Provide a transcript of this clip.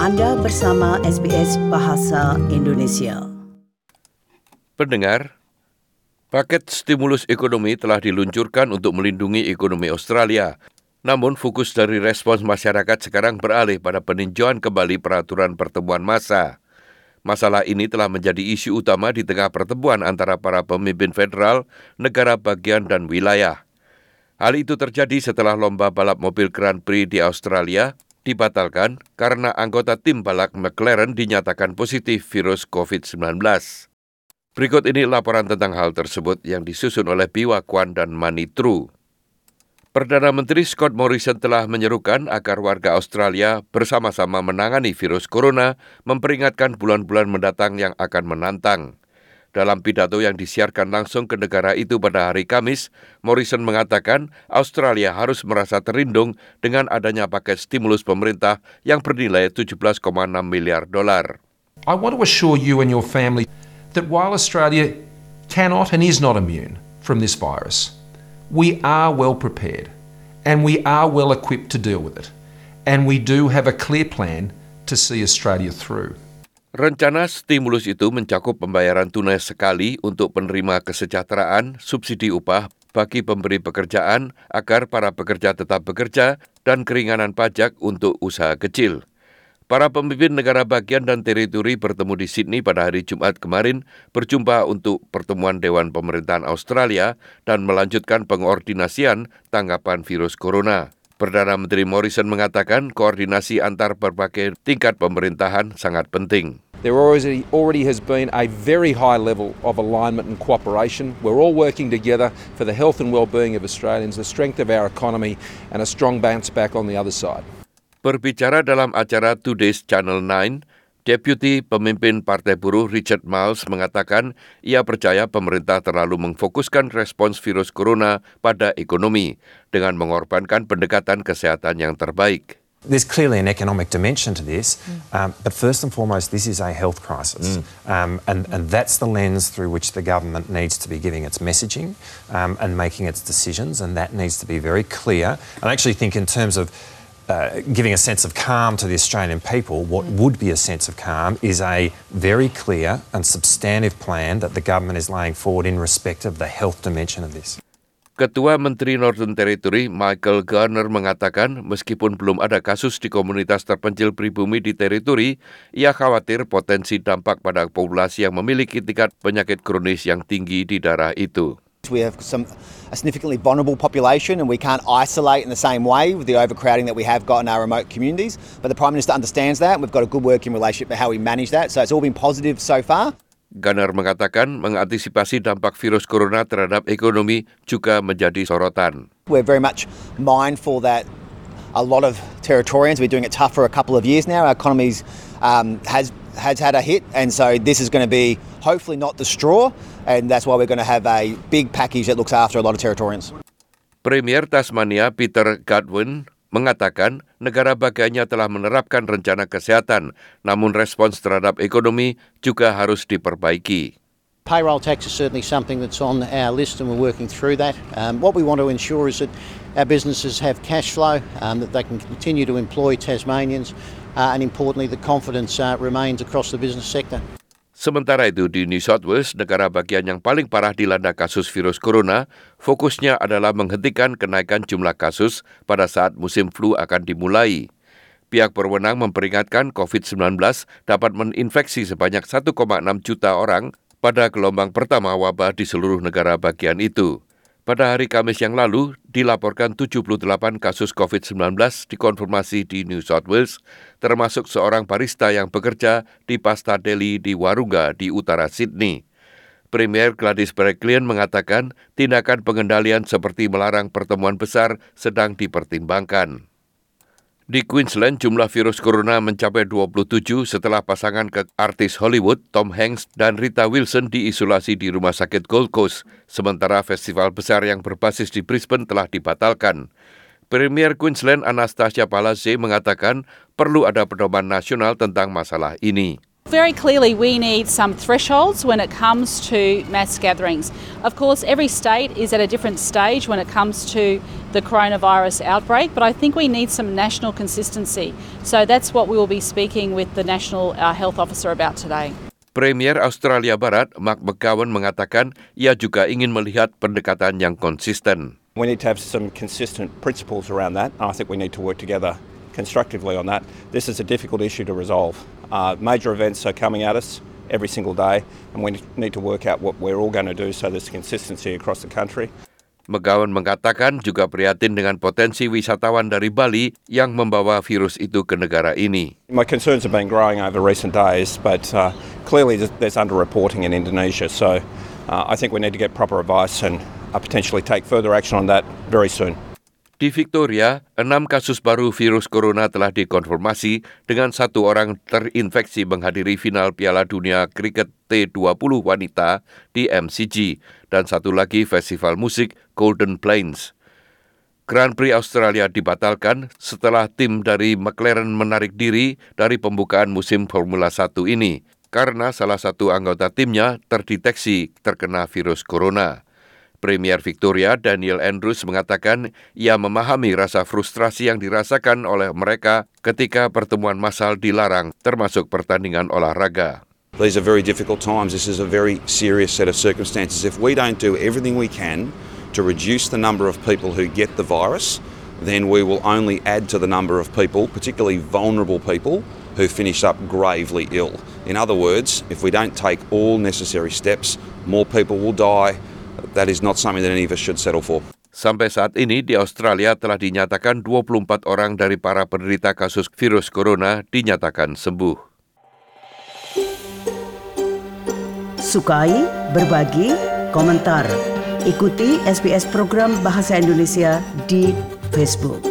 Anda bersama SBS Bahasa Indonesia. Pendengar, paket stimulus ekonomi telah diluncurkan untuk melindungi ekonomi Australia. Namun fokus dari respons masyarakat sekarang beralih pada peninjauan kembali peraturan pertemuan massa. Masalah ini telah menjadi isu utama di tengah pertemuan antara para pemimpin federal, negara bagian dan wilayah. Hal itu terjadi setelah lomba balap mobil Grand Prix di Australia dibatalkan karena anggota tim balap McLaren dinyatakan positif virus COVID-19. Berikut ini laporan tentang hal tersebut yang disusun oleh Biwa Kwan dan Mani Tru. Perdana Menteri Scott Morrison telah menyerukan agar warga Australia bersama-sama menangani virus corona, memperingatkan bulan-bulan mendatang yang akan menantang. Dalam pidato yang disiarkan langsung ke negara itu pada hari Kamis, Morrison mengatakan Australia harus merasa terlindung dengan adanya paket stimulus pemerintah yang bernilai $17,6 miliar. I want to assure you and your family that while Australia cannot and is not immune from this virus, we are well prepared and we are well equipped to deal with it. And we do have a clear plan to see Australia through. Rencana stimulus itu mencakup pembayaran tunai sekali untuk penerima kesejahteraan, subsidi upah bagi pemberi pekerjaan agar para pekerja tetap bekerja, dan keringanan pajak untuk usaha kecil. Para pemimpin negara bagian dan teritori bertemu di Sydney pada hari Jumat kemarin berjumpa untuk pertemuan Dewan Pemerintahan Australia dan melanjutkan pengordinasian tanggapan virus corona. Perdana Menteri Morrison mengatakan koordinasi antar berbagai tingkat pemerintahan sangat penting. There already has been a very high level of alignment and cooperation. We're all working together for the health and well-being of Australians, the strength of our economy and a strong bounce back on the other side. Berbicara dalam acara Today's Channel 9, Deputi Pemimpin Partai Buruh Richard Marles mengatakan ia percaya pemerintah terlalu memfokuskan respons virus corona pada ekonomi dengan mengorbankan pendekatan kesehatan yang terbaik. There's clearly an economic dimension to this, but first and foremost, this is a health crisis. And that's the lens through which the government needs to be giving its messaging and making its decisions, and that needs to be very clear. And I actually think in terms of giving a sense of calm to the Australian people, what would be a sense of calm is a very clear and substantive plan that the government is laying forward in respect of the health dimension of this. Ketua Menteri Northern Territory Michael Garner mengatakan meskipun belum ada kasus di komunitas terpencil pribumi di teritori, ia khawatir potensi dampak pada populasi yang memiliki tingkat penyakit kronis yang tinggi di daerah itu. We have a significantly vulnerable population and we can't isolate in the same way with the overcrowding that we have got in our remote communities. But the Prime Minister understands that. We've got a good working relationship about how we manage that. So it's all been positive so far. Gunnar mengatakan mengantisipasi dampak virus corona terhadap ekonomi juga menjadi sorotan. We're very much mindful that a lot of Territorians, we're doing it tough for a couple of years now. Our economy has had a hit, and so this is going to be hopefully not the straw, and that's why we're going to have a big package that looks after a lot of Territorians. Premier Tasmania Peter Godwin mengatakan negara bagiannya telah menerapkan rencana kesehatan, namun respons terhadap ekonomi juga harus diperbaiki. Payroll tax is certainly something that's on our list and we're working through that. What we want to ensure is that our businesses have cash flow, that they can continue to employ Tasmanians, and importantly the confidence remains across the business sector. Sementara itu di New South Wales, negara bagian yang paling parah dilanda kasus virus corona, fokusnya adalah menghentikan kenaikan jumlah kasus pada saat musim flu akan dimulai. Pihak berwenang memperingatkan COVID-19 dapat menginfeksi sebanyak 1,6 juta orang pada gelombang pertama wabah di seluruh negara bagian itu. Pada hari Kamis yang lalu, dilaporkan 78 kasus COVID-19 dikonfirmasi di New South Wales, termasuk seorang barista yang bekerja di Pasta Deli di Warunga di utara Sydney. Premier Gladys Berejiklian mengatakan tindakan pengendalian seperti melarang pertemuan besar sedang dipertimbangkan. Di Queensland, jumlah virus corona mencapai 27 setelah pasangan artis Hollywood Tom Hanks dan Rita Wilson diisolasi di Rumah Sakit Gold Coast, sementara festival besar yang berbasis di Brisbane telah dibatalkan. Premier Queensland Anastasia Palaszczuk mengatakan perlu ada pedoman nasional tentang masalah ini. Very clearly, we need some thresholds when it comes to mass gatherings. Of course, every state is at a different stage when it comes to the coronavirus outbreak, but I think we need some national consistency. So that's what we will be speaking with the National Health Officer about today. Premier Australia Barat, Mark McGowan, mengatakan ia juga ingin melihat pendekatan yang konsisten. We need to have some consistent principles around that. I think we need to work together constructively on that. This is a difficult issue to resolve. Major events are coming at us every single day, and we need to work out what we're all going to do so there's consistency across the country. McGowan mengatakan juga prihatin dengan potensi wisatawan dari Bali yang membawa virus itu ke negara ini. My concerns have been growing over recent days, but clearly there's underreporting in Indonesia, so I think we need to get proper advice and potentially take further action on that very soon. Di Victoria, 6 kasus baru virus corona telah dikonfirmasi dengan 1 orang terinfeksi menghadiri final Piala Dunia Kriket T20 wanita di MCG dan 1 lagi festival musik Golden Plains. Grand Prix Australia dibatalkan setelah tim dari McLaren menarik diri dari pembukaan musim Formula 1 ini karena salah satu anggota timnya terdeteksi terkena virus corona. Premier Victoria Daniel Andrews mengatakan ia memahami rasa frustrasi yang dirasakan oleh mereka ketika pertemuan massal dilarang, termasuk pertandingan olahraga. These are very difficult times. This is a very serious set of circumstances. If we don't do everything we can to reduce the number of people who get the virus, then we will only add to the number of people, particularly vulnerable people, who finish up gravely ill. In other words, if we don't take all necessary steps, more people will die. That is not something that any of us should settle for. Sampai saat ini di Australia telah dinyatakan 24 orang dari para penderita kasus virus corona dinyatakan sembuh. Sukai, berbagi, komentar. Ikuti SBS program Bahasa Indonesia di Facebook.